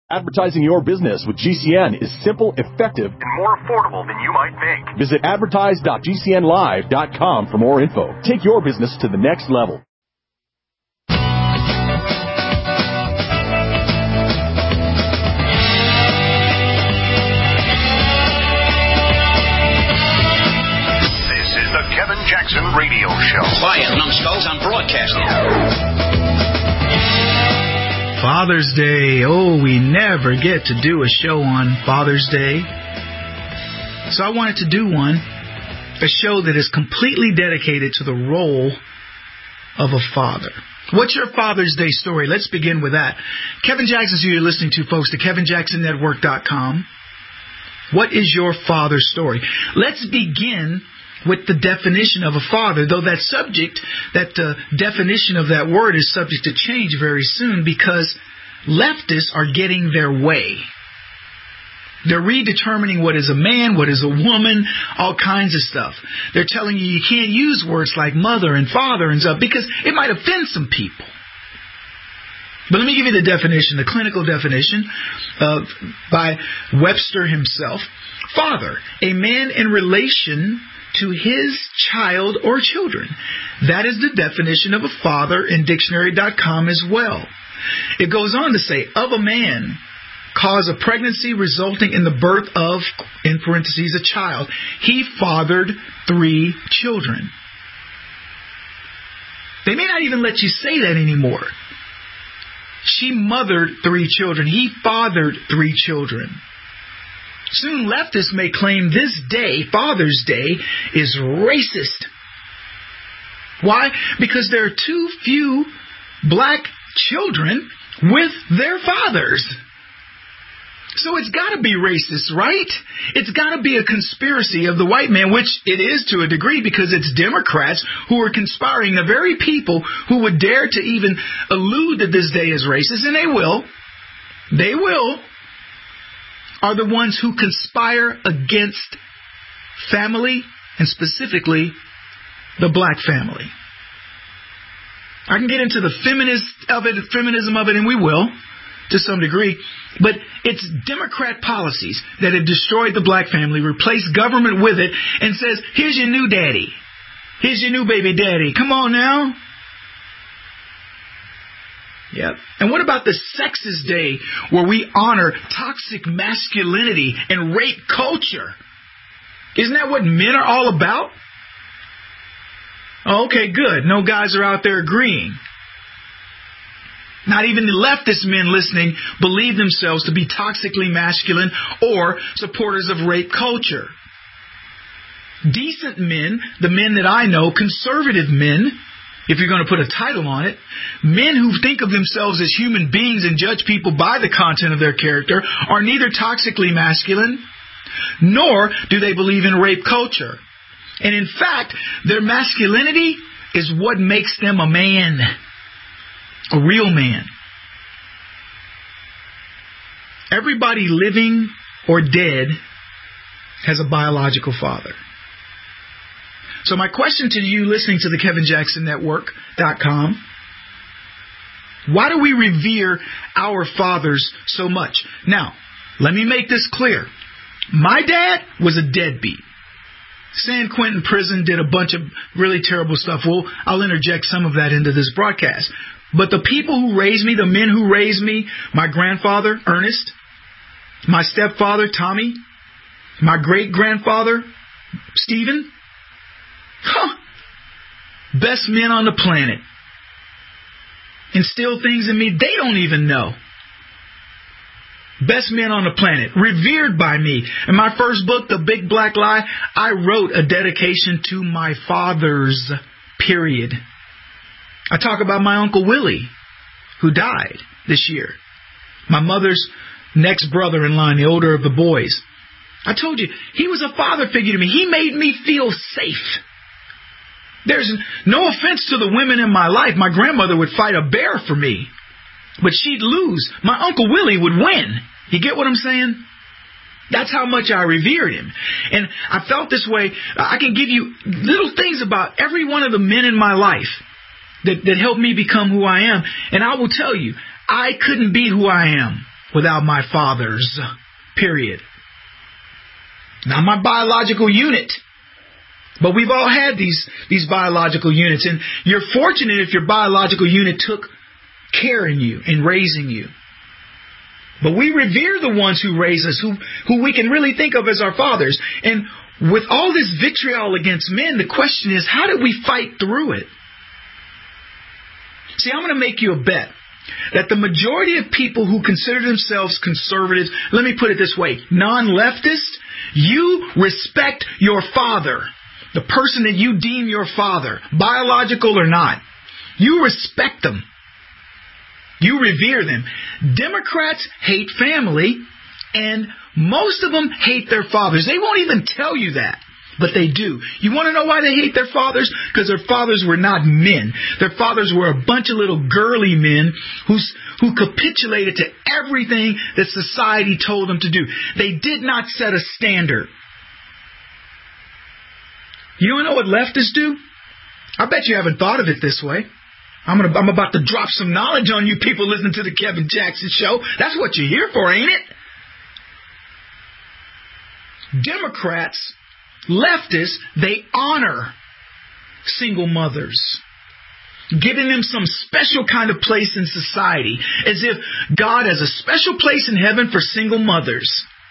Advertising your business with GCN is simple, effective, and more affordable than you might think. Visit advertise.gcnlive.com for more info. Take your business to the next level. This is the Kevin Jackson Radio Show. Quiet, numbskulls, I'm broadcasting. Father's Day. Oh, we never get to do a show on Father's Day. So I wanted to do a show that is completely dedicated to the role of a father. What's your Father's Day story? Let's begin with that. Kevin Jackson's who you're listening to, folks, to KevinJacksonNetwork.com. What is your father's story? Let's begin with the definition of a father, though that definition of that word is subject to change very soon because leftists are getting their way. They're redetermining what is a man, what is a woman, all kinds of stuff. They're telling you can't use words like mother and father and stuff because it might offend some people. But let me give you the definition, the clinical definition by Webster himself. Father, a man in relation to his child or children. That is the definition of a father in dictionary.com as well. It goes on to say, of a man, cause of pregnancy resulting in the birth of, in parentheses, a child. He fathered 3 children. They may not even let you say that anymore. She mothered 3 children. He fathered 3 children. Soon leftists may claim this day, Father's Day, is racist. Why? Because there are too few black children with their fathers. So it's got to be racist, right? It's got to be a conspiracy of the white man, which it is to a degree because it's Democrats who are conspiring. The very people who would dare to even allude that this day is racist, and they will, are the ones who conspire against family, and specifically the black family. I can get into the feminism of it, and we will, to some degree, but it's Democrat policies that have destroyed the black family, replaced government with it, and says, here's your new daddy. Here's your new baby daddy. Come on now. Yep. And what about the Sexist Day where we honor toxic masculinity and rape culture? Isn't that what men are all about? Oh, okay, good. No guys are out there agreeing. Not even the leftist men listening believe themselves to be toxically masculine or supporters of rape culture. Decent men, the men that I know, conservative men, if you're going to put a title on it, men who think of themselves as human beings and judge people by the content of their character are neither toxically masculine, nor do they believe in rape culture. And in fact, their masculinity is what makes them a man, a real man. Everybody living or dead has a biological father. So my question to you listening to the KevinJacksonNetwork.com, why do we revere our fathers so much? Now, let me make this clear. My dad was a deadbeat. San Quentin prison, did a bunch of really terrible stuff. Well, I'll interject some of that into this broadcast. But the people who raised me, the men who raised me, my grandfather, Ernest, my stepfather, Tommy, my great-grandfather, Stephen, best men on the planet. Instill things in me they don't even know. Best men on the planet, revered by me. In my first book, The Big Black Lie, I wrote a dedication to my fathers, period. I talk about my Uncle Willie, who died this year. My mother's next brother in line, the older of the boys. I told you, he was a father figure to me. He made me feel safe. There's no offense to the women in my life. My grandmother would fight a bear for me, but she'd lose. My Uncle Willie would win. You get what I'm saying? That's how much I revered him. And I felt this way. I can give you little things about every one of the men in my life that helped me become who I am. And I will tell you, I couldn't be who I am without my fathers. Period. Not my biological unit. But we've all had these biological units, and you're fortunate if your biological unit took care in you in raising you. But we revere the ones who raise us, who we can really think of as our fathers. And with all this vitriol against men, the question is, how did we fight through it? See, I'm going to make you a bet that the majority of people who consider themselves conservatives, let me put it this way, non-leftist, you respect your father, the person that you deem your father, biological or not. You respect them. You revere them. Democrats hate family, and most of them hate their fathers. They won't even tell you that, but they do. You want to know why they hate their fathers? Because their fathers were not men. Their fathers were a bunch of little girly men who capitulated to everything that society told them to do. They did not set a standard. You don't know what leftists do? I bet you haven't thought of it this way. I'm about to drop some knowledge on you people listening to the Kevin Jackson Show. That's what you're here for, ain't it? Democrats, leftists, they honor single mothers, giving them some special kind of place in society, as if God has a special place in heaven for single mothers.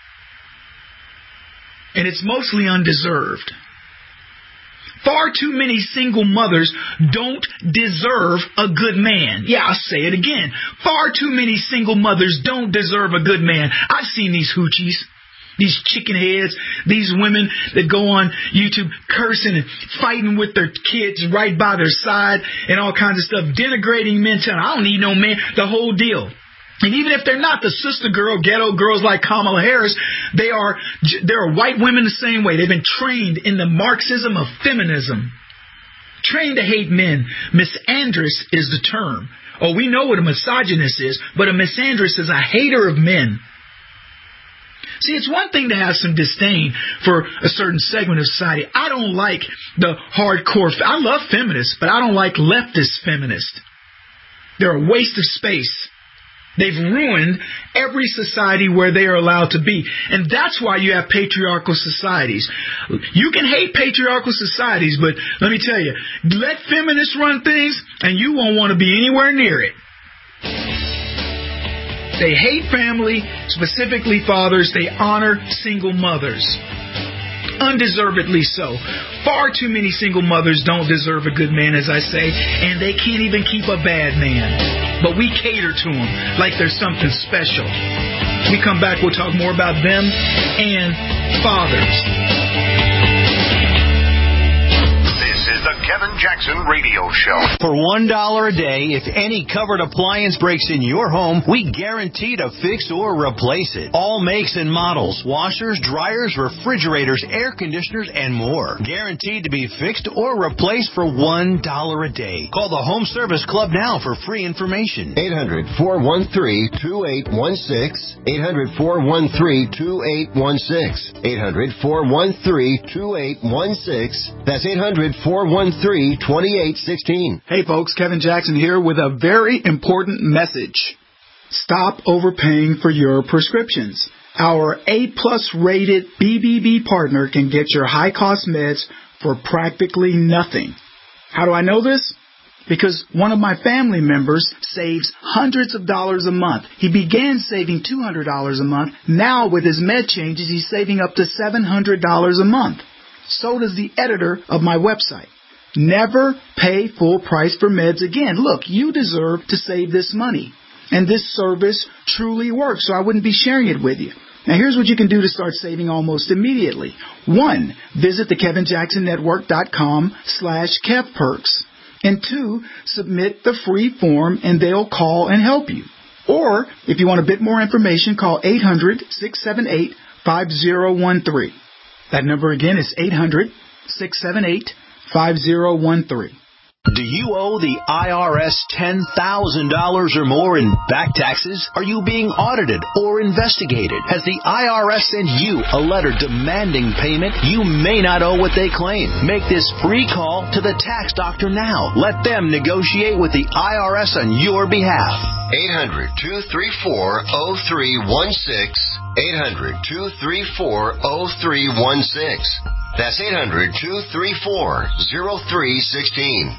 And it's mostly undeserved. Far too many single mothers don't deserve a good man. Yeah, I'll say it again. Far too many single mothers don't deserve a good man. I've seen these hoochies, these chicken heads, these women that go on YouTube cursing and fighting with their kids right by their side and all kinds of stuff, denigrating men, telling, I don't need no man, the whole deal. And even if they're not the sister girl, ghetto girls like Kamala Harris, they are white women the same way. They've been trained in the Marxism of feminism. Trained to hate men. Misandrous is the term. Oh, we know what a misogynist is, but a misandrous is a hater of men. See, it's one thing to have some disdain for a certain segment of society. I don't like the hardcore. I love feminists, but I don't like leftist feminists. They're a waste of space. They've ruined every society where they are allowed to be. And that's why you have patriarchal societies. You can hate patriarchal societies, but let me tell you, let feminists run things and you won't want to be anywhere near it. They hate family, specifically fathers. They honor single mothers. Undeservedly so. Far too many single mothers don't deserve a good man, as I say, and they can't even keep a bad man. But we cater to them like there's something special. When we come back, we'll talk more about them and fathers. This is the Kevin Jackson Radio Show. For $1 a day, if any covered appliance breaks in your home, we guarantee to fix or replace it. All makes and models, washers, dryers, refrigerators, air conditioners, and more. Guaranteed to be fixed or replaced for $1 a day. Call the Home Service Club now for free information. 800-413-2816. 800-413-2816. 800-413-2816. That's 800-413-2816. Hey folks, Kevin Jackson here with a very important message. Stop overpaying for your prescriptions. Our A-plus rated BBB partner can get your high-cost meds for practically nothing. How do I know this? Because one of my family members saves hundreds of dollars a month. He began saving $200 a month. Now with his med changes, he's saving up to $700 a month. So does the editor of my website. Never pay full price for meds again. Look, you deserve to save this money. And this service truly works, so I wouldn't be sharing it with you. Now, here's what you can do to start saving almost immediately. 1, visit thekevinjacksonnetwork.com/KevPerks. And 2, submit the free form and they'll call and help you. Or, if you want a bit more information, call 800-678-5013. That number again is 800-678-5013. Do you owe the IRS $10,000 or more in back taxes? Are you being audited or investigated? Has the IRS sent you a letter demanding payment? You may not owe what they claim. Make this free call to the tax doctor now. Let them negotiate with the IRS on your behalf. 800-234-0316. 800-234-0316. That's 800-234-0316.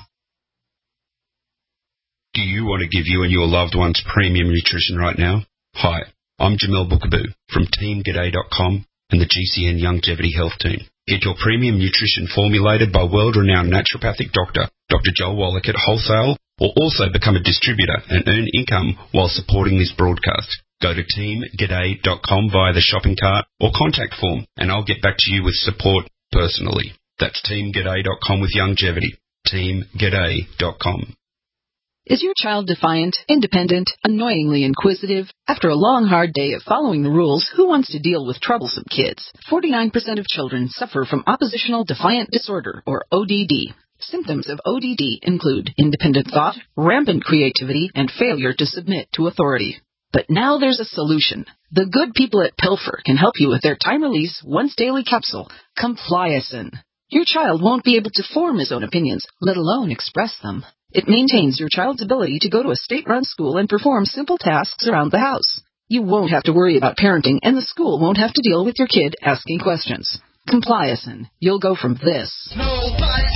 Do you want to give you and your loved ones premium nutrition right now? Hi, I'm Jamel Bookaboo from TeamGaday.com and the GCN Longevity Health Team. Get your premium nutrition formulated by world-renowned naturopathic doctor, Dr. Joel Wallach at Wholesale, or also become a distributor and earn income while supporting this broadcast. Go to TeamGaday.com via the shopping cart or contact form, and I'll get back to you with support personally. That's TeamGaday.com with longevity. TeamGaday.com. Is your child defiant, independent, annoyingly inquisitive? After a long, hard day of following the rules, who wants to deal with troublesome kids? 49% of children suffer from oppositional defiant disorder, or ODD. Symptoms of ODD include independent thought, rampant creativity, and failure to submit to authority. But now there's a solution. The good people at Pilfer can help you with their time-release, once-daily capsule, Compliacin. Your child won't be able to form his own opinions, let alone express them. It maintains your child's ability to go to a state-run school and perform simple tasks around the house. You won't have to worry about parenting, and the school won't have to deal with your kid asking questions. Compliacin. You'll go from this. Quit telling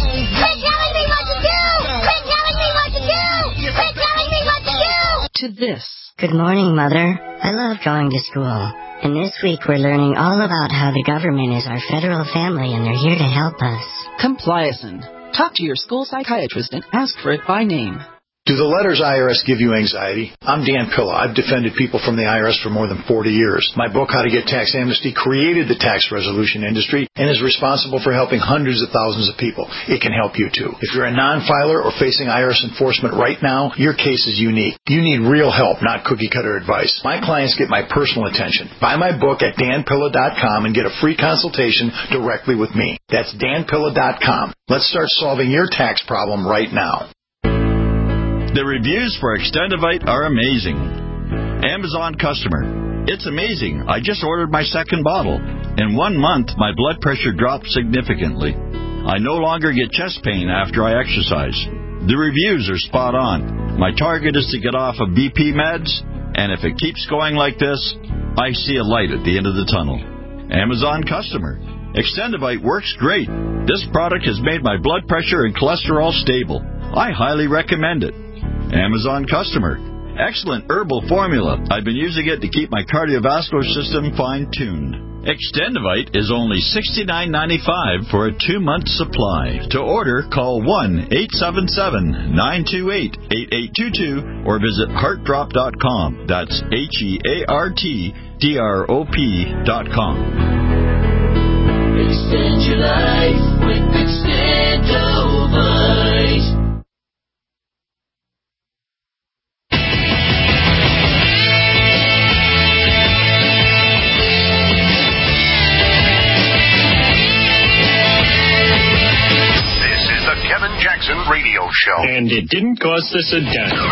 me what to do! Quit telling me what to do! Quit telling me what to do! To this. Good morning, Mother. I love going to school. And this week we're learning all about how the government is our federal family and they're here to help us. Compliacin. Talk to your school psychiatrist and ask for it by name. Do the letters IRS give you anxiety? I'm Dan Pilla. I've defended people from the IRS for more than 40 years. My book, How to Get Tax Amnesty, created the tax resolution industry and is responsible for helping hundreds of thousands of people. It can help you, too. If you're a non-filer or facing IRS enforcement right now, your case is unique. You need real help, not cookie-cutter advice. My clients get my personal attention. Buy my book at danpilla.com and get a free consultation directly with me. That's danpilla.com. Let's start solving your tax problem right now. The reviews for Extendivite are amazing. Amazon customer. It's amazing. I just ordered my second bottle. In 1 month, my blood pressure dropped significantly. I no longer get chest pain after I exercise. The reviews are spot on. My target is to get off of BP meds, and if it keeps going like this, I see a light at the end of the tunnel. Amazon customer. Extendivite works great. This product has made my blood pressure and cholesterol stable. I highly recommend it. Amazon customer. Excellent herbal formula. I've been using it to keep my cardiovascular system fine-tuned. Extendivite is only $69.95 for a 2-month supply. To order, call 1-877-928-8822 or visit heartdrop.com. That's HEARTDROP.com. Extend your life with Extendivite. Kevin Jackson Radio Show. And it didn't cost us a dime.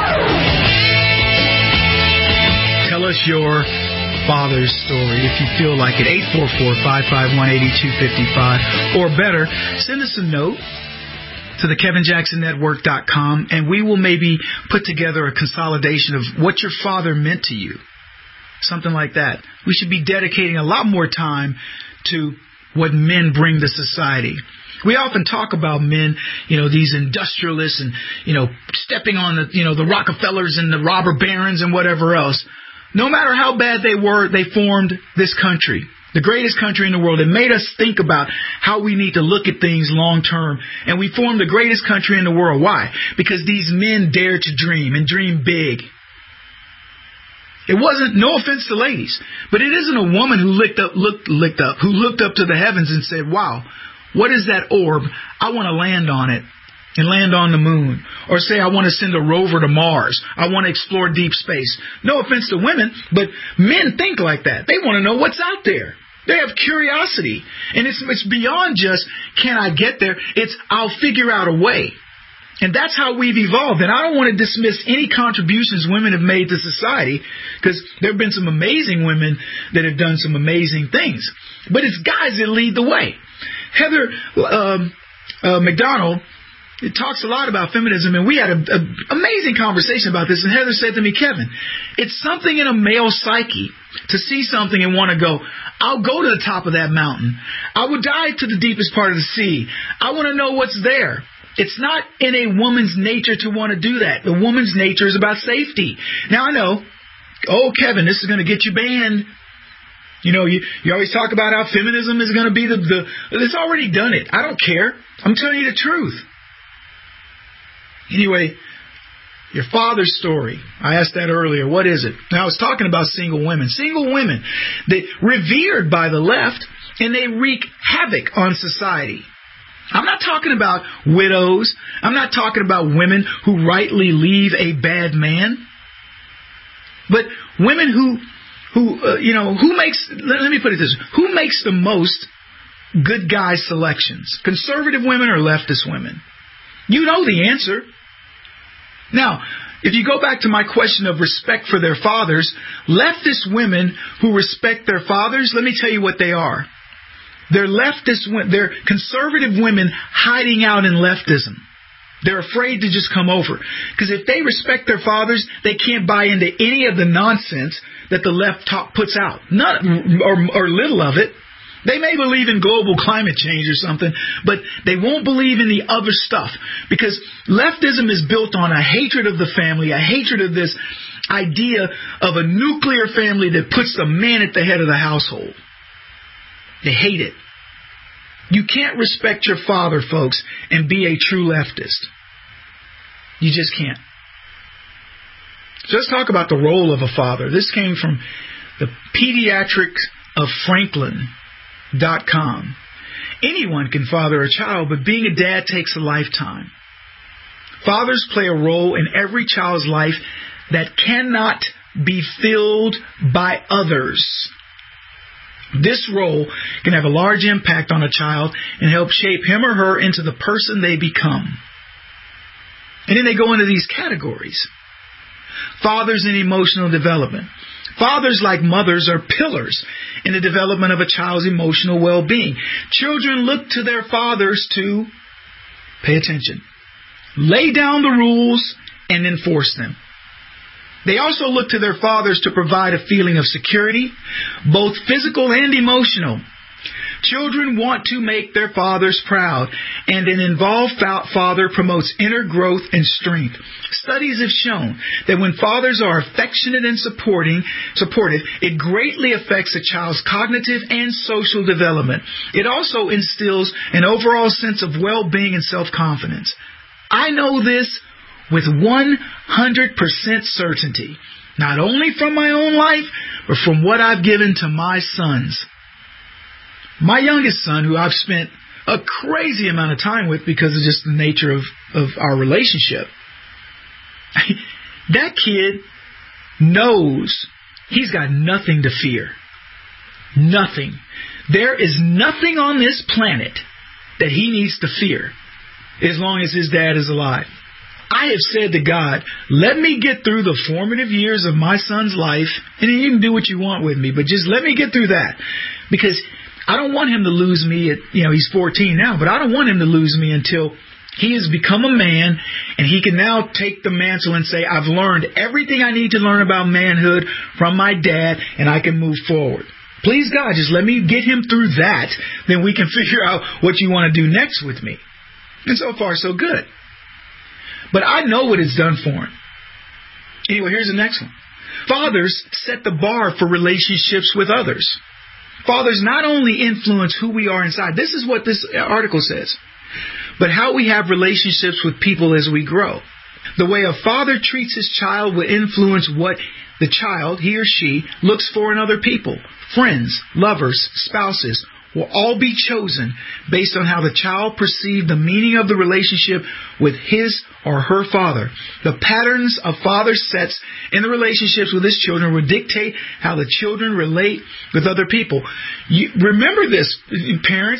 Tell us your father's story if you feel like it. 844-551-8255. Or better, send us a note to the KevinJacksonNetwork.com, and we will maybe put together a consolidation of what your father meant to you. Something like that. We should be dedicating a lot more time to what men bring to society. We often talk about men, these industrialists and, stepping on the Rockefellers and the robber barons and whatever else. No matter how bad they were, they formed this country, the greatest country in the world. It made us think about how we need to look at things long term. And we formed the greatest country in the world. Why? Because these men dared to dream and dream big. It wasn't, no offense to ladies, but it isn't a woman who looked up to the heavens and said, wow, what is that orb? I want to land on it and land on the moon. Or say I want to send a rover to Mars. I want to explore deep space. No offense to women, but men think like that. They want to know what's out there. They have curiosity. And it's beyond just, can I get there? It's, I'll figure out a way. And that's how we've evolved. And I don't want to dismiss any contributions women have made to society, because there have been some amazing women that have done some amazing things. But it's guys that lead the way. Heather McDonald talks a lot about feminism, and we had an amazing conversation about this. And Heather said to me, Kevin, it's something in a male psyche to see something and want to go, I'll go to the top of that mountain. I will dive to the deepest part of the sea. I want to know what's there. It's not in a woman's nature to want to do that. The woman's nature is about safety. Now, I know, oh, Kevin, this is going to get you banned. You know, you always talk about how feminism is going to be it's already done it. I don't care. I'm telling you the truth. Anyway, your father's story. I asked that earlier. What is it? Now, I was talking about single women. Single women, they revered by the left, and they wreak havoc on society. I'm not talking about widows. I'm not talking about women who rightly leave a bad man. But women who makes, let me put it this way, who makes the most good guy selections? Conservative women or leftist women? You know the answer. Now, if you go back to my question of respect for their fathers, leftist women who respect their fathers, let me tell you what they are. They're they're conservative women hiding out in leftism. They're afraid to just come over. Because if they respect their fathers, they can't buy into any of the nonsense that the left puts out. None, or little of it. They may believe in global climate change or something, but they won't believe in the other stuff. Because leftism is built on a hatred of the family, a hatred of this idea of a nuclear family that puts the man at the head of the household. They hate it. You can't respect your father, folks, and be a true leftist. You just can't. So let's talk about the role of a father. This came from the Pediatrics of Franklin.com. Anyone can father a child, but being a dad takes a lifetime. Fathers play a role in every child's life that cannot be filled by others. This role can have a large impact on a child and help shape him or her into the person they become. And then they go into these categories. Fathers in emotional development. Fathers, like mothers, are pillars in the development of a child's emotional well-being. Children look to their fathers to, pay attention, lay down the rules and enforce them. They also look to their fathers to provide a feeling of security, both physical and emotional. Children want to make their fathers proud, and an involved father promotes inner growth and strength. Studies have shown that when fathers are affectionate and supportive, it greatly affects a child's cognitive and social development. It also instills an overall sense of well-being and self-confidence. I know this with 100% certainty, not only from my own life, but from what I've given to my sons. My youngest son, who I've spent a crazy amount of time with because of just the nature of our relationship, that kid knows he's got nothing to fear. Nothing. There is nothing on this planet that he needs to fear as long as his dad is alive. I have said to God, let me get through the formative years of my son's life, and you can do what you want with me, but just let me get through that. Because I don't want him to lose me at, he's 14 now, but I don't want him to lose me until he has become a man and he can now take the mantle and say, I've learned everything I need to learn about manhood from my dad, and I can move forward. Please, God, just let me get him through that, then we can figure out what you want to do next with me. And so far, so good. But I know what it's done for him. Anyway, here's the next one. Fathers set the bar for relationships with others. Fathers not only influence who we are inside, this is what this article says, but how we have relationships with people as we grow. The way a father treats his child will influence what the child, he or she, looks for in other people. Friends, lovers, spouses will all be chosen based on how the child perceived the meaning of the relationship with his or her father. The patterns a father sets in the relationships with his children will dictate how the children relate with other people. Remember this, parents.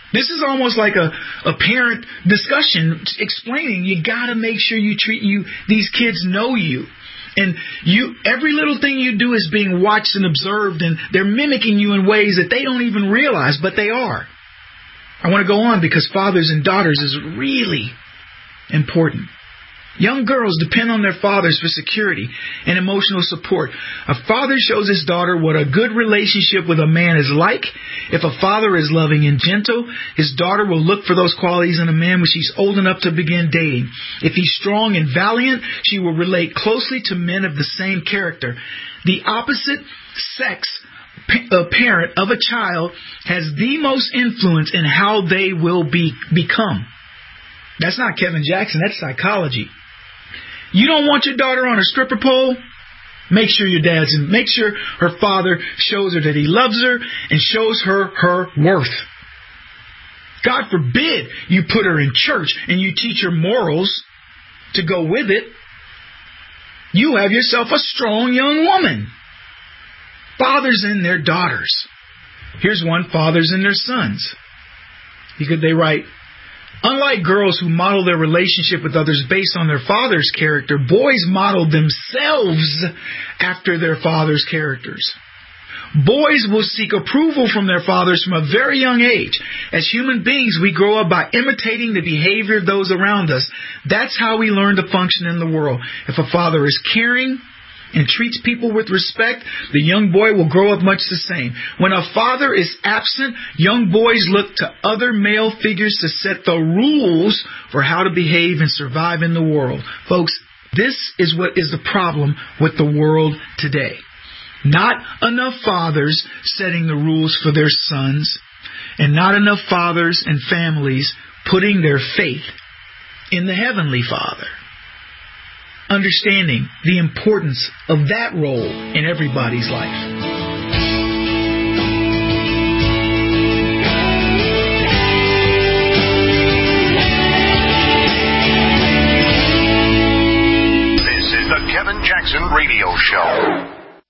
This is almost like a parent discussion explaining you got to make sure you treat these kids know you. And every little thing you do is being watched and observed, and they're mimicking you in ways that they don't even realize, but they are. I want to go on because fathers and daughters is really important. Young girls depend on their fathers for security and emotional support. A father shows his daughter what a good relationship with a man is like. If a father is loving and gentle, his daughter will look for those qualities in a man when she's old enough to begin dating. If he's strong and valiant, she will relate closely to men of the same character. The opposite sex parent of a child has the most influence in how they will become. That's not Kevin Jackson, that's psychology. You don't want your daughter on a stripper pole? Make sure make sure her father shows her that he loves her and shows her her worth. God forbid you put her in church and you teach her morals to go with it. You have yourself a strong young woman. Fathers and their daughters. Here's one, fathers and their sons. Because they write, unlike girls who model their relationship with others based on their father's character, boys model themselves after their father's characters. Boys will seek approval from their fathers from a very young age. As human beings, we grow up by imitating the behavior of those around us. That's how we learn to function in the world. If a father is caring and treats people with respect, the young boy will grow up much the same. When a father is absent, young boys look to other male figures to set the rules for how to behave and survive in the world. Folks, this is what is the problem with the world today. Not enough fathers setting the rules for their sons, and not enough fathers and families putting their faith in the Heavenly Father. Understanding the importance of that role in everybody's life. This is the Kevin Jackson Radio Show.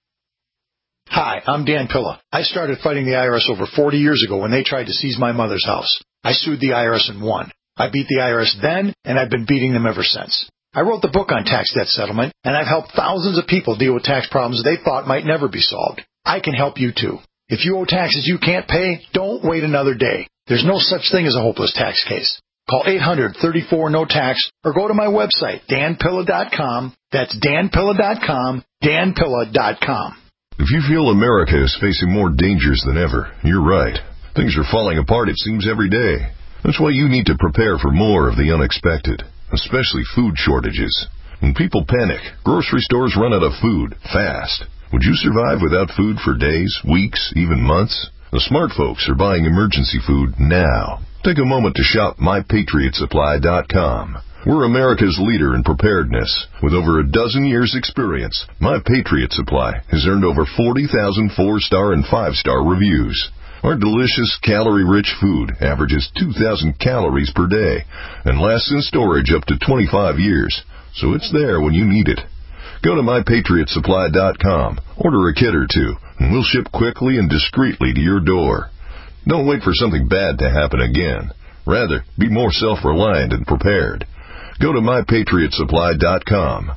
Hi, I'm Dan Pilla. I started fighting the IRS over 40 years ago when they tried to seize my mother's house. I sued the IRS and won. I beat the IRS then, and I've been beating them ever since. I wrote the book on tax debt settlement, and I've helped thousands of people deal with tax problems they thought might never be solved. I can help you too. If you owe taxes you can't pay, don't wait another day. There's no such thing as a hopeless tax case. Call 800-34-NO-TAX or go to my website, danpilla.com. That's danpilla.com, danpilla.com. If you feel America is facing more dangers than ever, you're right. Things are falling apart, it seems, every day. That's why you need to prepare for more of the unexpected, especially food shortages. When people panic, grocery stores run out of food fast. Would you survive without food for days, weeks, even months? The smart folks are buying emergency food now. Take a moment to shop MyPatriotSupply.com. We're America's leader in preparedness. With over a dozen years' experience, My Patriot Supply has earned over 40,000 4-star and 5-star reviews. Our delicious, calorie-rich food averages 2,000 calories per day and lasts in storage up to 25 years, so it's there when you need it. Go to MyPatriotSupply.com, order a kit or two, and we'll ship quickly and discreetly to your door. Don't wait for something bad to happen again. Rather, be more self-reliant and prepared. Go to MyPatriotSupply.com.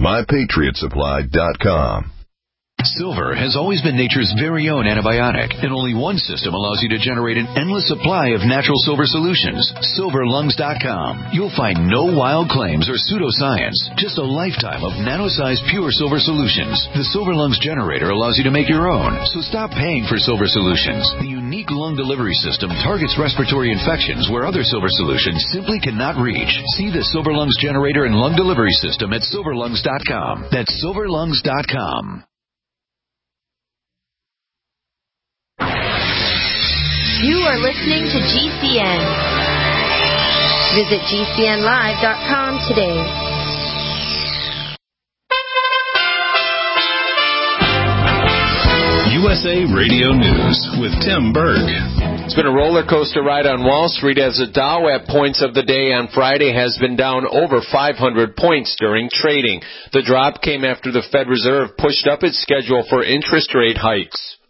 MyPatriotSupply.com. Silver has always been nature's very own antibiotic, and only one system allows you to generate an endless supply of natural silver solutions. SilverLungs.com. You'll find no wild claims or pseudoscience, just a lifetime of nano-sized pure silver solutions. The Silver Lungs generator allows you to make your own, so stop paying for silver solutions. The unique lung delivery system targets respiratory infections where other silver solutions simply cannot reach. See the Silver Lungs generator and lung delivery system at SilverLungs.com. That's SilverLungs.com. You are listening to GCN. Visit GCNlive.com today. USA Radio News with Tim Berg. It's been a roller coaster ride on Wall Street as the Dow at points of the day on Friday has been down over 500 points during trading. The drop came after the Fed Reserve pushed up its schedule for interest rate hikes.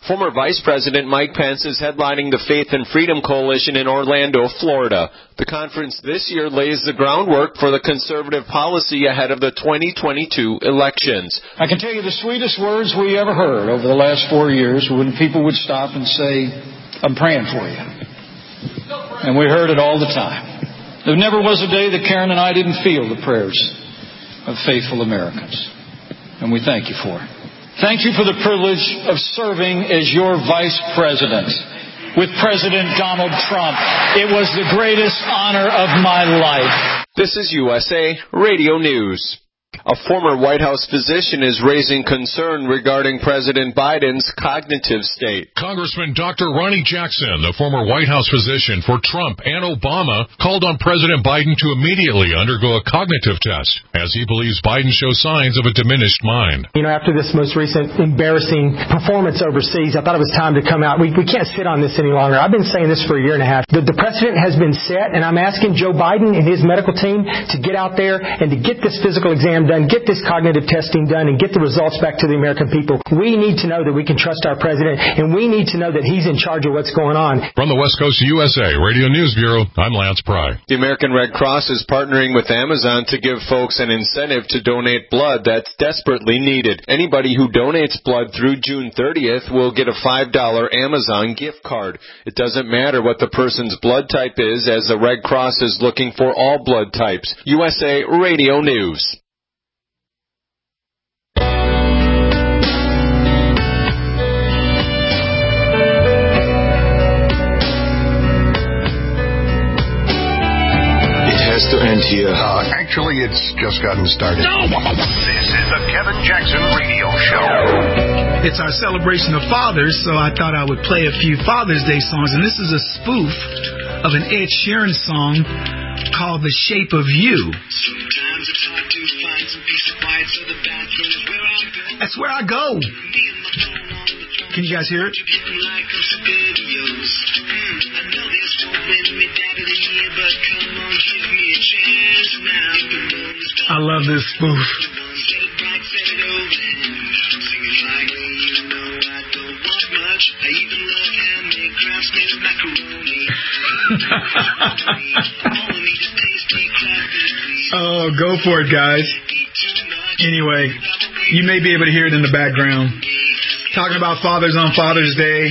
Former Vice President Mike Pence is headlining the Faith and Freedom Coalition in Orlando, Florida. The conference this year lays the groundwork for the conservative policy ahead of the 2022 elections. I can tell you the sweetest words we ever heard over the last 4 years when people would stop and say, "I'm praying for you." And we heard it all the time. There never was a day that Karen and I didn't feel the prayers of faithful Americans. And we thank you for it. Thank you for the privilege of serving as your vice president with President Donald Trump. It was the greatest honor of my life. This is USA Radio News. A former White House physician is raising concern regarding President Biden's cognitive state. Congressman Dr. Ronnie Jackson, the former White House physician for Trump and Obama, called on President Biden to immediately undergo a cognitive test, as he believes Biden shows signs of a diminished mind. After this most recent embarrassing performance overseas, I thought it was time to come out. We can't sit on this any longer. I've been saying this for a year and a half. The precedent has been set, and I'm asking Joe Biden and his medical team to get out there and to get this physical exam done, get this cognitive testing done, and get the results back to the American people. We need to know that we can trust our president, and we need to know that he's in charge of what's going on. From the West Coast USA Radio News Bureau, I'm Lance Pry. The American Red Cross is partnering with Amazon to give folks an incentive to donate blood that's desperately needed. Anybody who donates blood through June 30th will get a $5 Amazon gift card. It doesn't matter what the person's blood type is, as the Red Cross is looking for all blood types. USA Radio News. To end here. Actually, it's just gotten started. No! This is the Kevin Jackson Radio Show. It's our celebration of fathers, so I thought I would play a few Father's Day songs, and this is a spoof of an Ed Sheeran song called The Shape of You. Sometimes it's hard to find some peace and quiet, so the bathroom is where I go. That's where I go. Can you guys hear it? I love this spoof. Oh, go for it, guys. Anyway, you may be able to hear it in the background. Talking about fathers on Father's Day.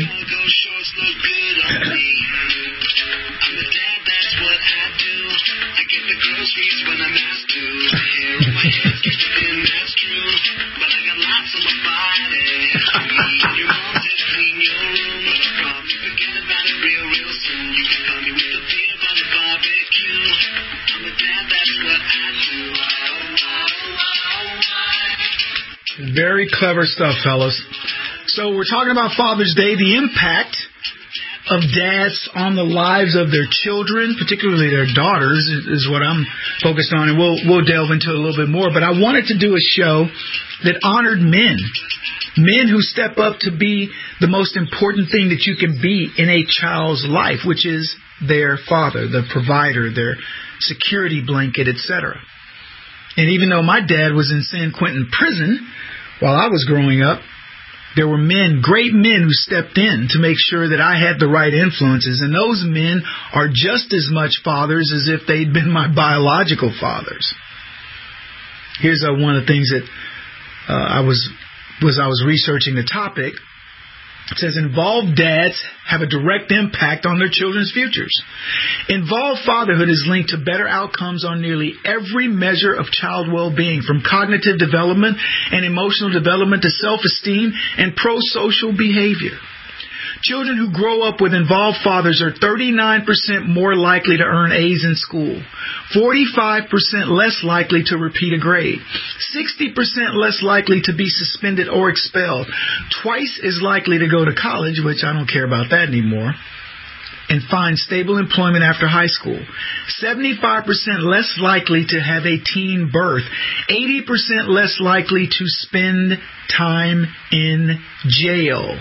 Very clever stuff, fellas. So we're talking about Father's Day, the impact of dads on the lives of their children, particularly their daughters, is what I'm focused on, and we'll delve into it a little bit more. But I wanted to do a show that honored men who step up to be the most important thing that you can be in a child's life, which is their father, the provider, their security blanket, etc. And even though my dad was in San Quentin prison while I was growing up, there were men, great men, who stepped in to make sure that I had the right influences. And those men are just as much fathers as if they'd been my biological fathers. Here's one of the things that I was researching the topic. It says, involved dads have a direct impact on their children's futures. Involved fatherhood is linked to better outcomes on nearly every measure of child well-being, from cognitive development and emotional development to self-esteem and pro-social behavior. Children who grow up with involved fathers are 39% more likely to earn A's in school, 45% less likely to repeat a grade, 60% less likely to be suspended or expelled, twice as likely to go to college, which I don't care about that anymore, and find stable employment after high school, 75% less likely to have a teen birth, 80% less likely to spend time in jail.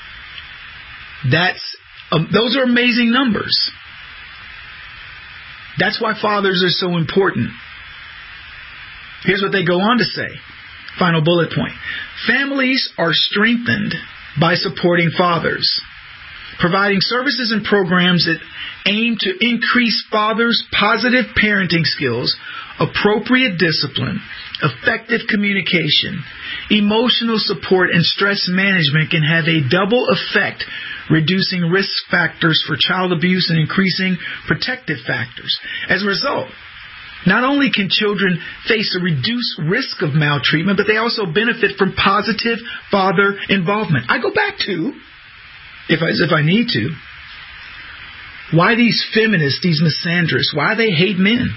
Those are amazing numbers. That's why fathers are so important. Here's what they go on to say. Final bullet point. Families are strengthened by supporting fathers, providing services and programs that aim to increase fathers' positive parenting skills, appropriate discipline, effective communication, emotional support, and stress management can have a double effect, reducing risk factors for child abuse and increasing protective factors. As a result, not only can children face a reduced risk of maltreatment, but they also benefit from positive father involvement. I go back to, if I need to, why these feminists, these misandrists, why they hate men.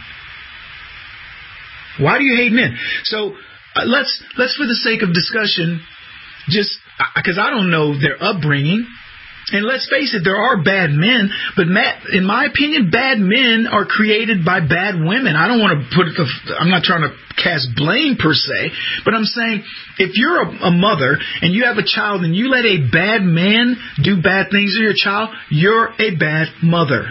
Why do you hate men? So let's for the sake of discussion, just because I don't know their upbringing, and let's face it, there are bad men, but in my opinion, bad men are created by bad women. I don't want to I'm not trying to cast blame per se, but I'm saying if you're a mother and you have a child and you let a bad man do bad things to your child, you're a bad mother.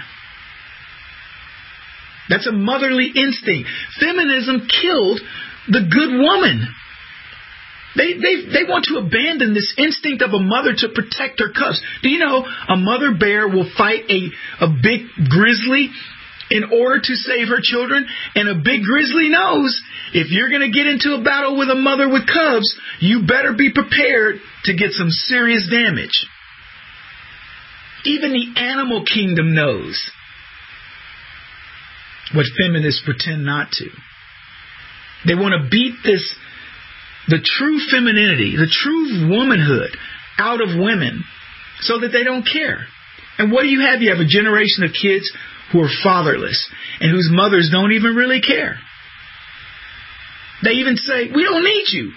That's a motherly instinct. Feminism killed the good woman. They want to abandon this instinct of a mother to protect her cubs. Do you know a mother bear will fight a big grizzly in order to save her children? And a big grizzly knows if you're going to get into a battle with a mother with cubs, you better be prepared to get some serious damage. Even the animal kingdom knows what feminists pretend not to. They want to beat the true femininity, the true womanhood out of women so that they don't care. And what do you have? You have a generation of kids who are fatherless and whose mothers don't even really care. They even say, we don't need you.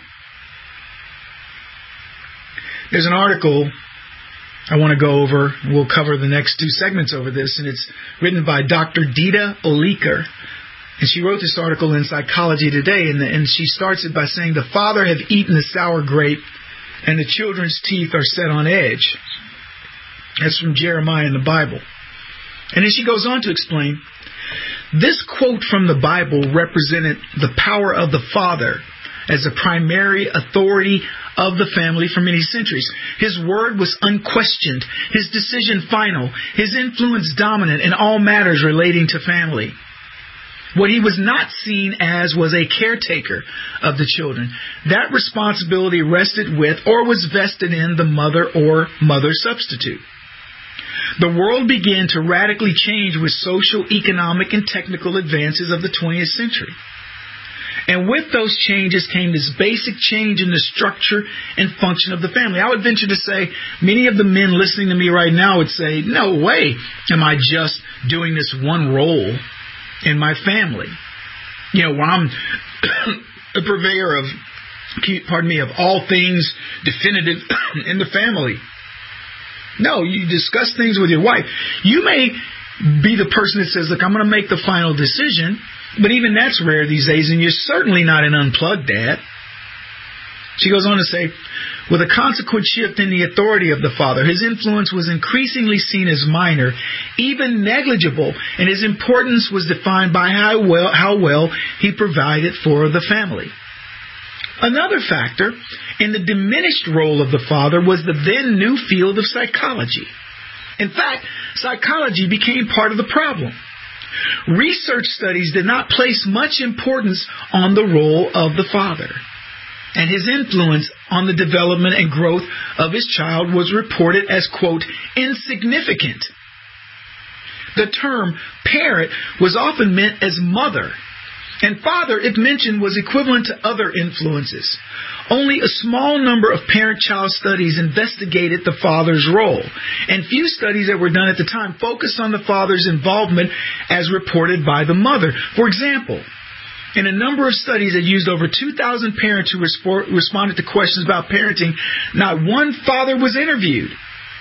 There's an article I want to go over. We'll cover the next 2 segments over this, and it's written by Dr. Dita Oliker. And she wrote this article in Psychology Today, and she starts it by saying, the father have eaten the sour grape, and the children's teeth are set on edge. That's from Jeremiah in the Bible. And then she goes on to explain, this quote from the Bible represented the power of the father as the primary authority of the family for many centuries. His word was unquestioned, his decision final, his influence dominant in all matters relating to family. What he was not seen as was a caretaker of the children. That responsibility rested with or was vested in the mother or mother substitute. The world began to radically change with social, economic, and technical advances of the 20th century. And with those changes came this basic change in the structure and function of the family. I would venture to say many of the men listening to me right now would say, no way am I just doing this one role in my family. You know, when I'm a purveyor of all things definitive in the family. No, you discuss things with your wife. You may be the person that says, look, I'm going to make the final decision. But even that's rare these days, and you're certainly not an unplugged dad. She goes on to say, with a consequent shift in the authority of the father, his influence was increasingly seen as minor, even negligible, and his importance was defined by how well he provided for the family. Another factor in the diminished role of the father was the then new field of psychology. In fact, psychology became part of the problem. Research studies did not place much importance on the role of the father, and his influence on the development and growth of his child was reported as, quote, insignificant. The term parent was often meant as mother, and father, if mentioned, was equivalent to other influences. Only a small number of parent-child studies investigated the father's role, and few studies that were done at the time focused on the father's involvement as reported by the mother. For example, in a number of studies that used over 2,000 parents who responded to questions about parenting, not one father was interviewed.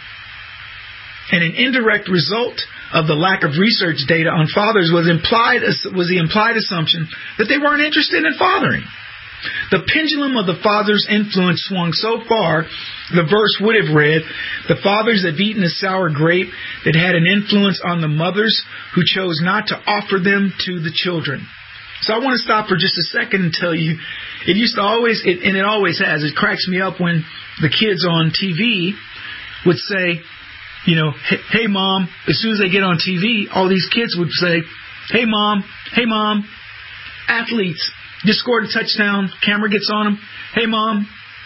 And an indirect result of the lack of research data on fathers was the implied assumption that they weren't interested in fathering. The pendulum of the father's influence swung so far, the verse would have read, the fathers have eaten a sour grape that had an influence on the mothers who chose not to offer them to the children. So I want to stop for just a second and tell you, it used to always, and it always has, it cracks me up when the kids on TV would say, you know, hey, Mom, as soon as they get on TV, all these kids would say, hey, Mom, athletes, just scored a touchdown, camera gets on them, hey, Mom.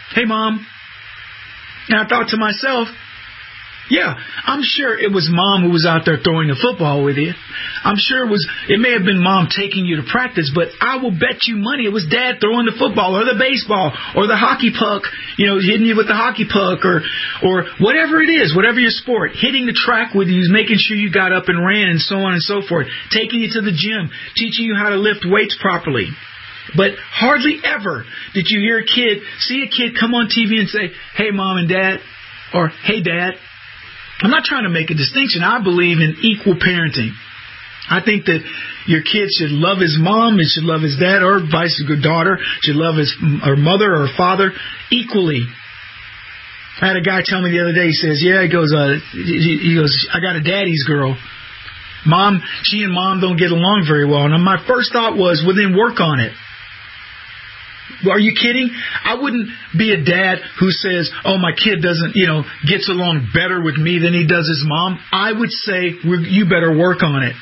And I thought to myself, yeah, I'm sure it was Mom who was out there throwing the football with you. I'm sure it may have been Mom taking you to practice, but I will bet you money it was Dad throwing the football or the baseball or the hockey puck, you know, hitting you with the hockey puck or whatever it is, whatever your sport, hitting the track with you, making sure you got up and ran and so on and so forth, taking you to the gym, teaching you how to lift weights properly. But hardly ever did you see a kid come on TV and say, hey, Mom and Dad, or hey, Dad. I'm not trying to make a distinction. I believe in equal parenting. I think that your kid should love his mom, and should love his dad, or vice versa, daughter should love her mother or father equally. I had a guy tell me the other day, he says, he goes, I got a daddy's girl. She and Mom don't get along very well. And my first thought was, well, then work on it. Are you kidding? I wouldn't be a dad who says, oh, my kid gets along better with me than he does his mom. I would say, you better work on it.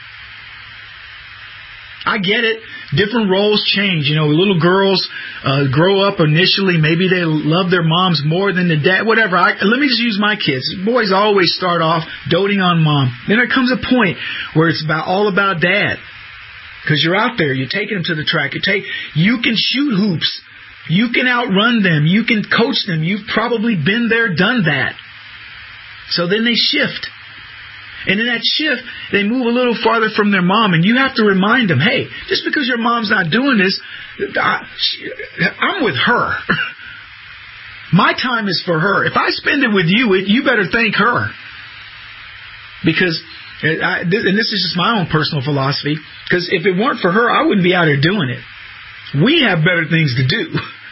I get it. Different roles change. You know, little girls grow up initially. Maybe they love their moms more than the dad, whatever. Let me just use my kids. Boys always start off doting on Mom. Then there comes a point where it's all about Dad. Because you're out there, you're taking them to the track. You can shoot hoops. You can outrun them. You can coach them. You've probably been there, done that. So then they shift. And in that shift, they move a little farther from their mom. And you have to remind them, hey, just because your mom's not doing this, I'm with her. My time is for her. If I spend it with you, you better thank her. Because... and this is just my own personal philosophy, because if it weren't for her, I wouldn't be out here doing it. We have better things to do.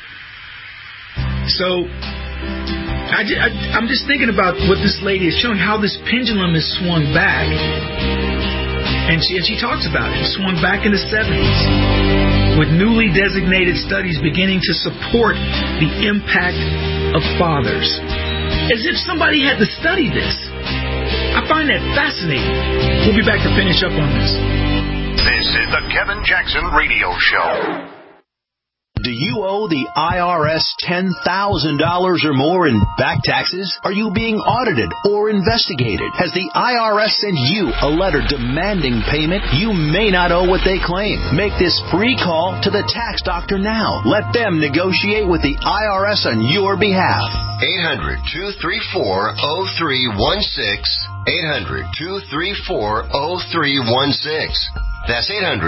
So I'm just thinking about what this lady is showing, how this pendulum is swung back. And she talks about it. It swung back in the 70s with newly designated studies beginning to support the impact of fathers. As if somebody had to study this. I find that fascinating. We'll be back to finish up on this. This is the Kevin Jackson Radio Show. Do you owe the IRS $10,000 or more in back taxes? Are you being audited or investigated? Has the IRS sent you a letter demanding payment? You may not owe what they claim. Make this free call to the tax doctor now. Let them negotiate with the IRS on your behalf. 800-234-0316. 800-234-0316. That's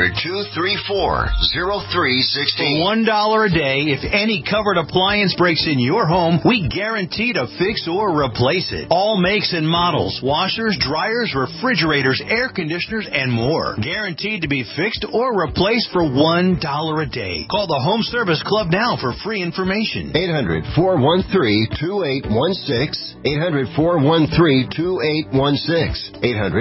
800-234-0316. For $1 a day, if any covered appliance breaks in your home, we guarantee to fix or replace it. All makes and models, washers, dryers, refrigerators, air conditioners, and more. Guaranteed to be fixed or replaced for $1 a day. Call the Home Service Club now for free information. 800-413-2816. 800-413-2816.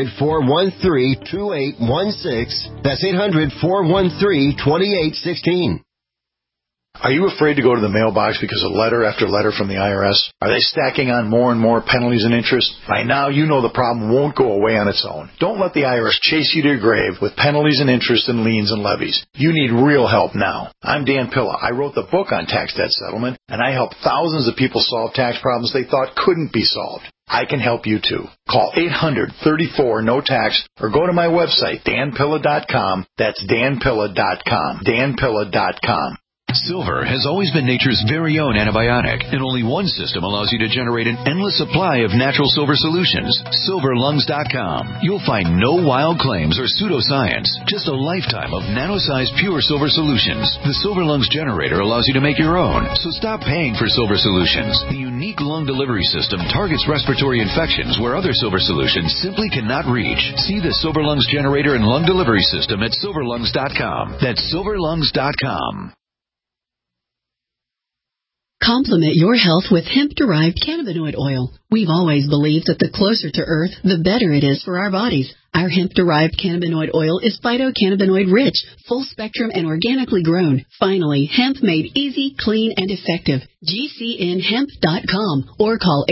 800-413-2816. That's 800-413-2816. Are you afraid to go to the mailbox because of letter after letter from the IRS? Are they stacking on more and more penalties and interest? By now, you know the problem won't go away on its own. Don't let the IRS chase you to your grave with penalties and interest and liens and levies. You need real help now. I'm Dan Pilla. I wrote the book on tax debt settlement, and I help thousands of people solve tax problems they thought couldn't be solved. I can help you too. Call 800-34-NO-TAX or go to my website, danpilla.com. That's danpilla.com. danpilla.com. Silver has always been nature's very own antibiotic, and only one system allows you to generate an endless supply of natural silver solutions. SilverLungs.com. You'll find no wild claims or pseudoscience, just a lifetime of nano-sized pure silver solutions. The Silver Lungs generator allows you to make your own, so stop paying for silver solutions. The unique lung delivery system targets respiratory infections where other silver solutions simply cannot reach. See the Silver Lungs generator and lung delivery system at SilverLungs.com. That's SilverLungs.com. Complement your health with hemp-derived cannabinoid oil. We've always believed that the closer to Earth, the better it is for our bodies. Our hemp-derived cannabinoid oil is phytocannabinoid-rich, full-spectrum, and organically grown. Finally, hemp made easy, clean, and effective. GCNhemp.com or call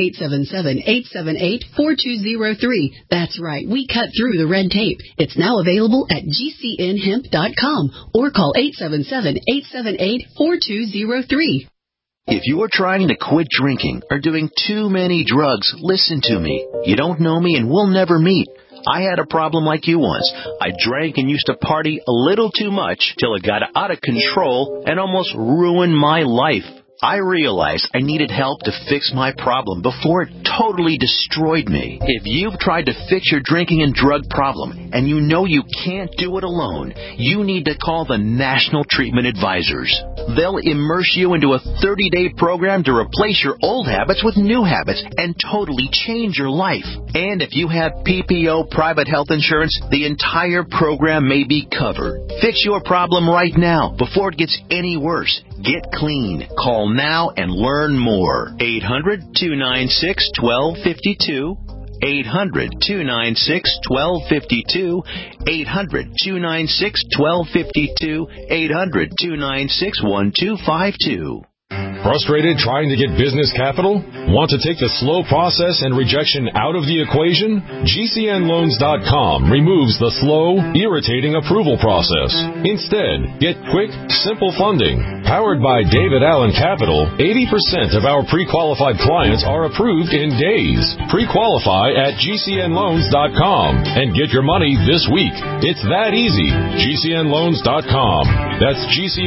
877-878-4203. That's right, we cut through the red tape. It's now available at GCNhemp.com or call 877-878-4203. If you are trying to quit drinking or doing too many drugs, listen to me. You don't know me and we'll never meet. I had a problem like you once. I drank and used to party a little too much till it got out of control and almost ruined my life. I realized I needed help to fix my problem before it totally destroyed me. If you've tried to fix your drinking and drug problem and you know you can't do it alone, you need to call the National Treatment Advisors. They'll immerse you into a 30-day program to replace your old habits with new habits and totally change your life. And if you have PPO private health insurance, the entire program may be covered. Fix your problem right now before it gets any worse. Get clean. Call now and learn more. 800-296-1252. 800-296-1252. 800-296-1252. 800-296-1252. Frustrated trying to get business capital? Want to take the slow process and rejection out of the equation? GCNloans.com removes the slow, irritating approval process. Instead, get quick, simple funding. Powered by David Allen Capital, 80% of our pre-qualified clients are approved in days. Pre-qualify at GCNloans.com and get your money this week. It's that easy. GCNloans.com. That's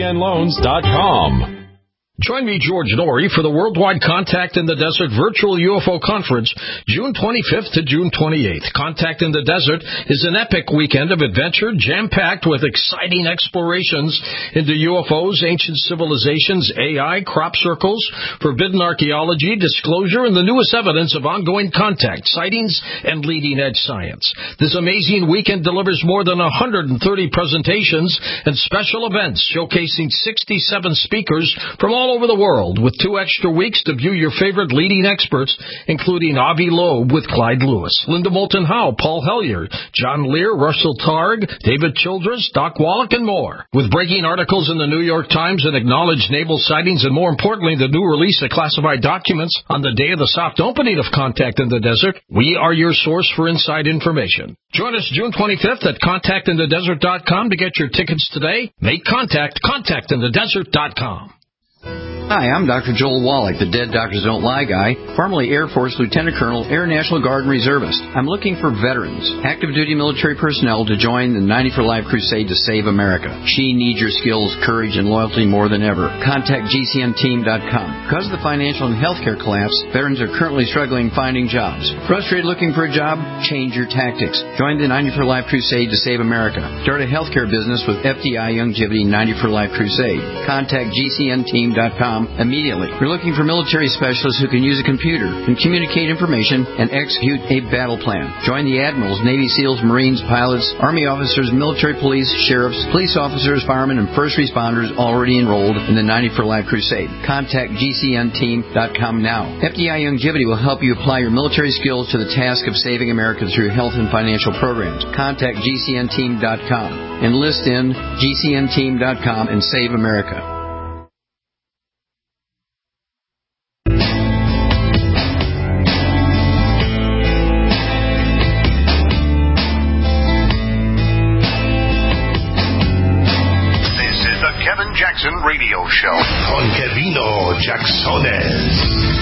GCNloans.com. Join me, George Norrie, for the Worldwide Contact in the Desert Virtual UFO Conference, June 25th to June 28th. Contact in the Desert is an epic weekend of adventure, jam-packed with exciting explorations into UFOs, ancient civilizations, AI, crop circles, forbidden archaeology, disclosure, and the newest evidence of ongoing contact, sightings, and leading-edge science. This amazing weekend delivers more than 130 presentations and special events showcasing 67 speakers from all over the world, with 2 extra weeks to view your favorite leading experts, including Avi Loeb with Clyde Lewis, Linda Moulton Howe, Paul Hellyer, John Lear, Russell Targ, David Childress, Doc Wallach, and more. With breaking articles in the New York Times and acknowledged naval sightings, and more importantly, the new release of classified documents on the day of the soft opening of Contact in the Desert, we are your source for inside information. Join us June 25th at contactinthedesert.com to get your tickets today. Make contact, contactinthedesert.com. Hi, I'm Dr. Joel Wallach, the Dead Doctors Don't Lie guy, formerly Air Force Lieutenant Colonel, Air National Guard Reservist. I'm looking for veterans, active duty military personnel to join the 90 for Life crusade to save America. She needs your skills, courage, and loyalty more than ever. Contact GCNteam.com. Because of the financial and healthcare collapse, veterans are currently struggling finding jobs. Frustrated looking for a job? Change your tactics. Join the 90 for Life crusade to save America. Start a healthcare business with FDI Longevity 90 for Life crusade. Contact GCNteam.com immediately. We're looking for military specialists who can use a computer and communicate information and execute a battle plan. Join the admirals, Navy SEALs, Marines, pilots, Army officers, military police, sheriffs, police officers, firemen, and first responders already enrolled in the 90 for Life crusade. Contact GCNteam.com now. FDI Longevity will help you apply your military skills to the task of saving America through health and financial programs. Contact GCNteam.com. Enlist in GCNteam.com and save America. Jackson Radio Show. Con Kevino Jacksones.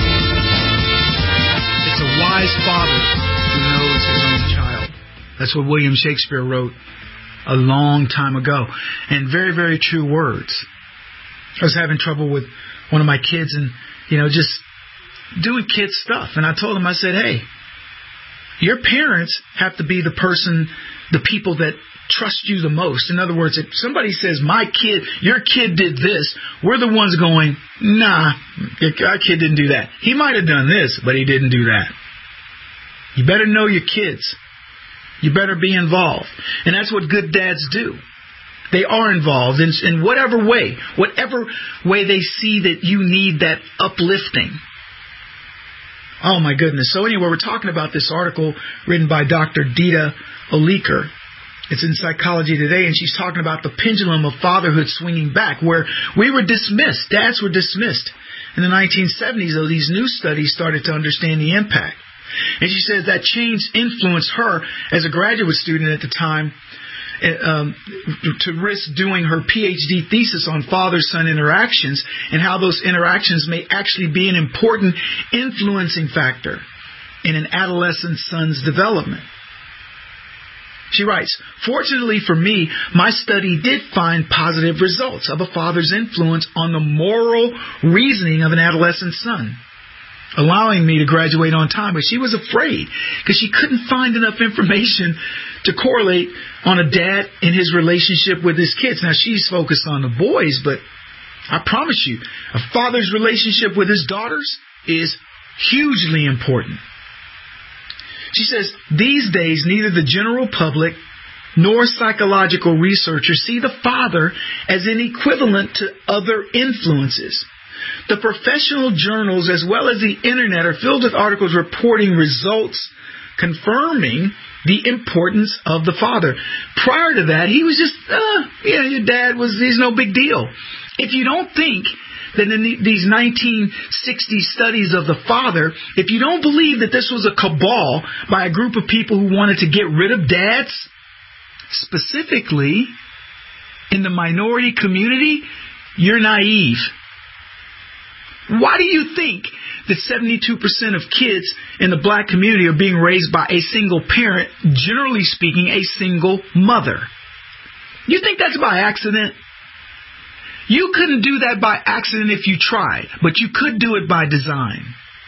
It's a wise father who knows his own child. That's what William Shakespeare wrote a long time ago. And very, very true words. I was having trouble with one of my kids and, just doing kid stuff. And I told him, I said, hey, your parents have to be the people that trust you the most. In other words, if somebody says, your kid did this, we're the ones going, nah, our kid didn't do that. He might have done this, but he didn't do that. You better know your kids. You better be involved. And that's what good dads do. They are involved in whatever way they see that you need that uplifting. Oh, my goodness. So anyway, we're talking about this article written by Dr. Dita Oliker. It's in Psychology Today, and she's talking about the pendulum of fatherhood swinging back, where we were dismissed. Dads were dismissed. In the 1970s, though, these new studies started to understand the impact. And she says that change influenced her as a graduate student at the time to risk doing her PhD thesis on father-son interactions and how those interactions may actually be an important influencing factor in an adolescent son's development. She writes, "Fortunately for me, my study did find positive results of a father's influence on the moral reasoning of an adolescent son, allowing me to graduate on time." But she was afraid because she couldn't find enough information to correlate on a dad and his relationship with his kids. Now, she's focused on the boys, but I promise you, a father's relationship with his daughters is hugely important. She says, these days, neither the general public nor psychological researchers see the father as an equivalent to other influences. The professional journals as well as the internet are filled with articles reporting results confirming the importance of the father. Prior to that, he was just, your dad he's no big deal. If you don't think that in these 1960 studies of the father, if you don't believe that this was a cabal by a group of people who wanted to get rid of dads, specifically in the minority community, you're naive. Why do you think that 72% of kids in the black community are being raised by a single parent, generally speaking, a single mother? You think that's by accident? You couldn't do that by accident if you tried, but you could do it by design.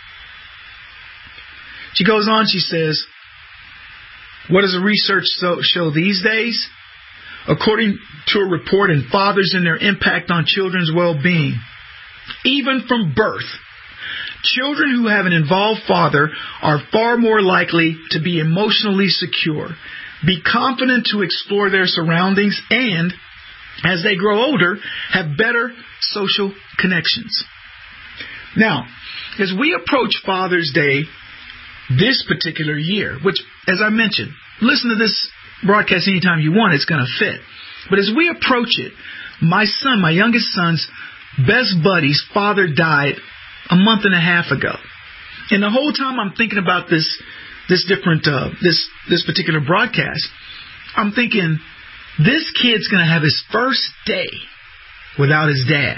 She goes on, she says, what does the research show these days? According to a report in Fathers and Their Impact on Children's Well-Being, even from birth, children who have an involved father are far more likely to be emotionally secure, be confident to explore their surroundings, and, as they grow older, have better social connections. Now, as we approach Father's Day this particular year, which, as I mentioned, listen to this broadcast anytime you want, it's going to fit. But as we approach it, my son, my youngest son's best buddy's father died a month and a half ago. And the whole time I'm thinking about this particular broadcast, I'm thinking, this kid's going to have his first day without his dad.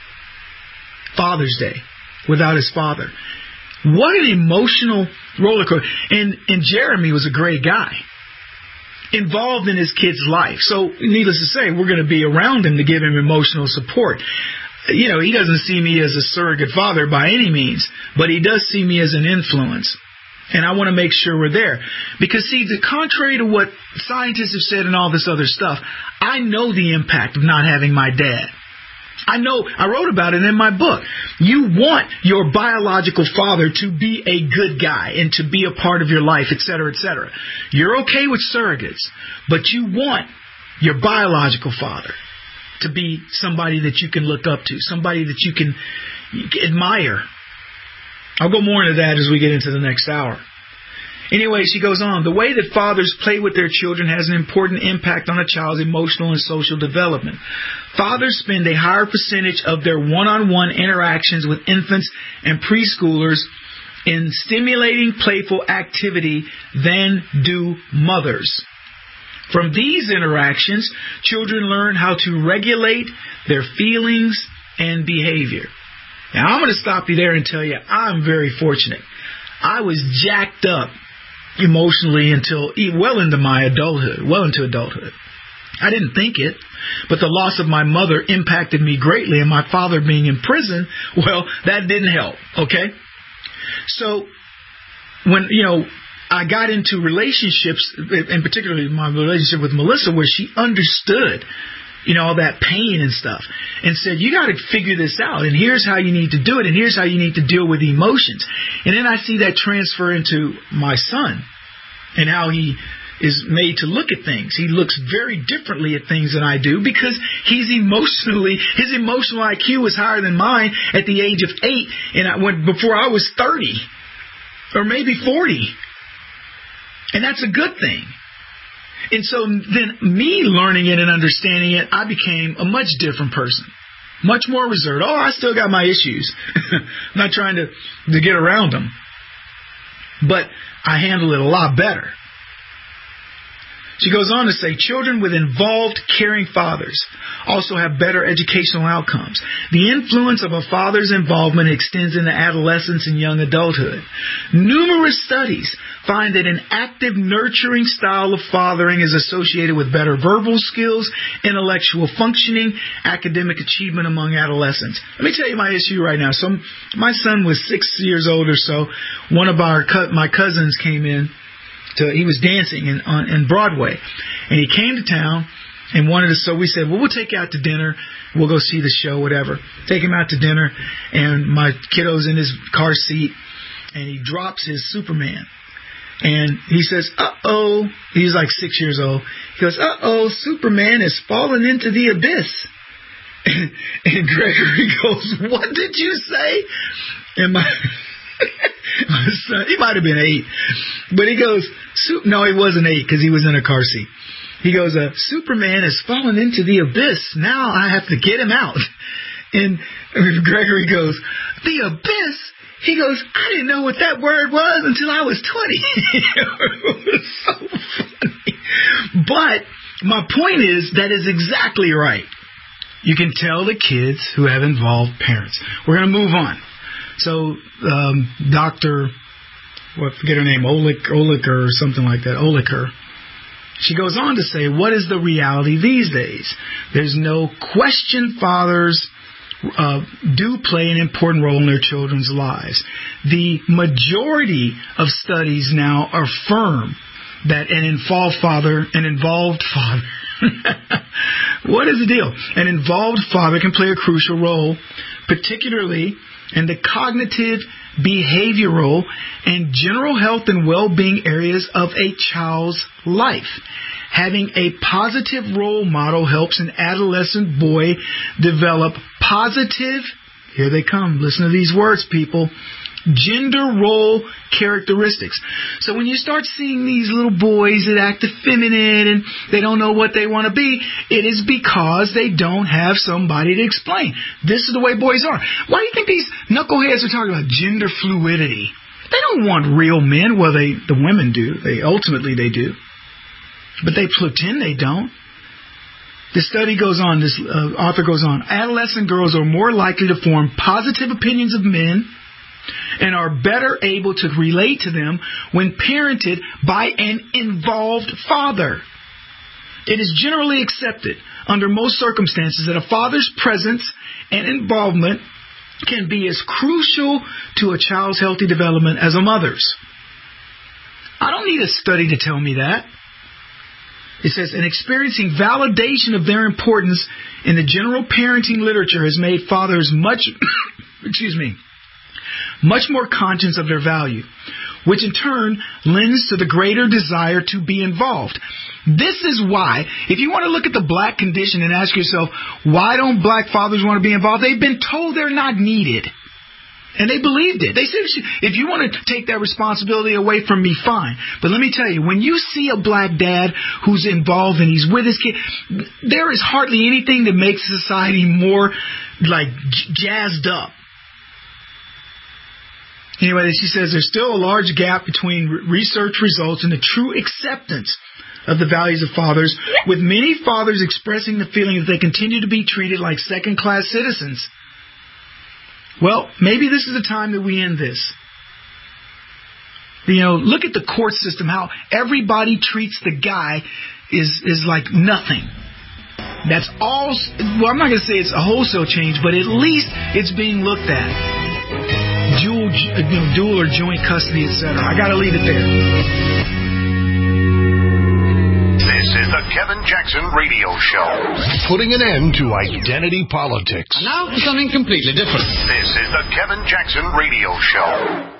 Father's Day without his father. What an emotional roller coaster. And Jeremy was a great guy, involved in his kid's life. So, needless to say, we're going to be around him to give him emotional support. You know, he doesn't see me as a surrogate father by any means, but he does see me as an influence. And I want to make sure we're there. Because, see, contrary to what scientists have said and all this other stuff, I know the impact of not having my dad. I know, I wrote about it in my book. You want your biological father to be a good guy and to be a part of your life, etc., etc. You're okay with surrogates, but you want your biological father to be somebody that you can look up to, somebody that you can admire. I'll go more into that as we get into the next hour. Anyway, she goes on. The way that fathers play with their children has an important impact on a child's emotional and social development. Fathers spend a higher percentage of their one-on-one interactions with infants and preschoolers in stimulating playful activity than do mothers. From these interactions, children learn how to regulate their feelings and behavior. Now, I'm going to stop you there and tell you I'm very fortunate. I was jacked up emotionally until well into adulthood. I didn't think it, but the loss of my mother impacted me greatly, and my father being in prison, well, that didn't help, okay? So, when, I got into relationships, and particularly my relationship with Melissa, where she understood, all that pain and stuff, and said, you got to figure this out, and here's how you need to do it, and here's how you need to deal with emotions. And then I see that transfer into my son, and how he is made to look at things. He looks very differently at things than I do because his emotional IQ was higher than mine at the age of 8 and before I was 30 or maybe 40. And that's a good thing. And so then me learning it and understanding it, I became a much different person. Much more reserved. Oh, I still got my issues. I'm not trying to get around them. But I handle it a lot better. She goes on to say, children with involved, caring fathers also have better educational outcomes. The influence of a father's involvement extends into adolescence and young adulthood. Numerous studies find that an active, nurturing style of fathering is associated with better verbal skills, intellectual functioning, academic achievement among adolescents. Let me tell you my issue right now. So my son was 6 years old or so. One of my cousins came in. He was dancing in Broadway, and he came to town and wanted to. So we said, well, we'll take you out to dinner. We'll go see the show, whatever. Take him out to dinner, and my kiddo's in his car seat, and he drops his Superman. And he says, uh-oh. He's like 6 years old. He goes, uh-oh, Superman has fallen into the abyss. And Gregory goes, what did you say? And my son, he might have been 8, but he goes, no, he wasn't 8 because he was in a car seat. He goes, Superman has fallen into the abyss. Now I have to get him out. And Gregory goes, the abyss? He goes, I didn't know what that word was until I was 20. It was so funny. But my point is, that is exactly right. You can tell the kids who have involved parents. We're going to move on. So, Dr. Forget her name, Oliker or something like that, Oliker. She goes on to say, what is the reality these days? There's no question fathers do play an important role in their children's lives. The majority of studies now affirm that an involved father what is the deal? An involved father can play a crucial role, particularly in the cognitive, behavioral, and general health and well-being areas of a child's life. Having a positive role model helps an adolescent boy develop positive, here they come, listen to these words, people, gender role characteristics. So when you start seeing these little boys that act effeminate and they don't know what they want to be, it is because they don't have somebody to explain. This is the way boys are. Why do you think these knuckleheads are talking about gender fluidity? They don't want real men. Well, the women do. Ultimately they do. But they pretend they don't. The study goes on, this author goes on, adolescent girls are more likely to form positive opinions of men and are better able to relate to them when parented by an involved father. It is generally accepted under most circumstances that a father's presence and involvement can be as crucial to a child's healthy development as a mother's. I don't need a study to tell me that. It says, and experiencing validation of their importance in the general parenting literature has made fathers much more conscious of their value, which in turn lends to the greater desire to be involved. This is why, if you want to look at the black condition and ask yourself, why don't black fathers want to be involved? They've been told they're not needed. And they believed it. They said, if you want to take that responsibility away from me, fine. But let me tell you, when you see a black dad who's involved and he's with his kid, there is hardly anything that makes society more like jazzed up. Anyway, she says there's still a large gap between research results and the true acceptance of the values of fathers, with many fathers expressing the feeling that they continue to be treated like second-class citizens. Well, maybe this is the time that we end this. You know, look at the court system, how everybody treats the guy is like nothing. That's all. Well, I'm not going to say it's a wholesale change, but at least it's being looked at. Dual or joint custody, etc. I got to leave it there. This is the Kevin Jackson Radio Show. Putting an end to identity politics. Now for something completely different. This is the Kevin Jackson Radio Show.